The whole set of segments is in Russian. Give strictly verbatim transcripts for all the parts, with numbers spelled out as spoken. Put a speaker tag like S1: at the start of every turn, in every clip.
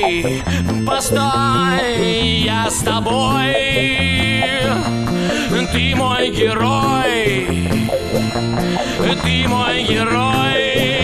S1: постой, постой, я с тобой. Ты мой герой, ты мой герой.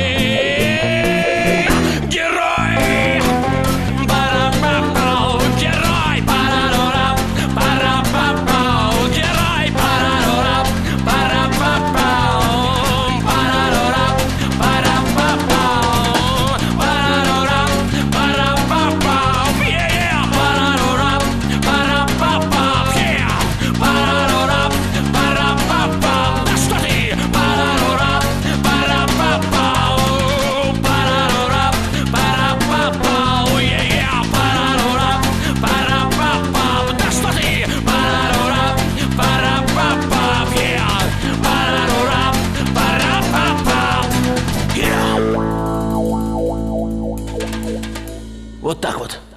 S1: Герой! Пара-па-пау, герой! Пара-ра-ра, пара-па-пау, герой! Пара-ра-ра, пара-па-пау, пара-ра-ра, пара-па-пау, пара-ра-ра, пара-па-пау, yeah, пара-ра-ра, пара-па-пау, yeah, пара-ра-ра, пара-па-пау. Да что ты? Пара-ра-ра, пара-па-пау, пара-ра-ра, пара-па-пау, yeah, пара-ра-ра, пара-па-пау. Да что ты? Пара-ра-ра, пара-па-пау, yeah, пара-ра-ра, пара-па-пау, yeah. Вот так вот.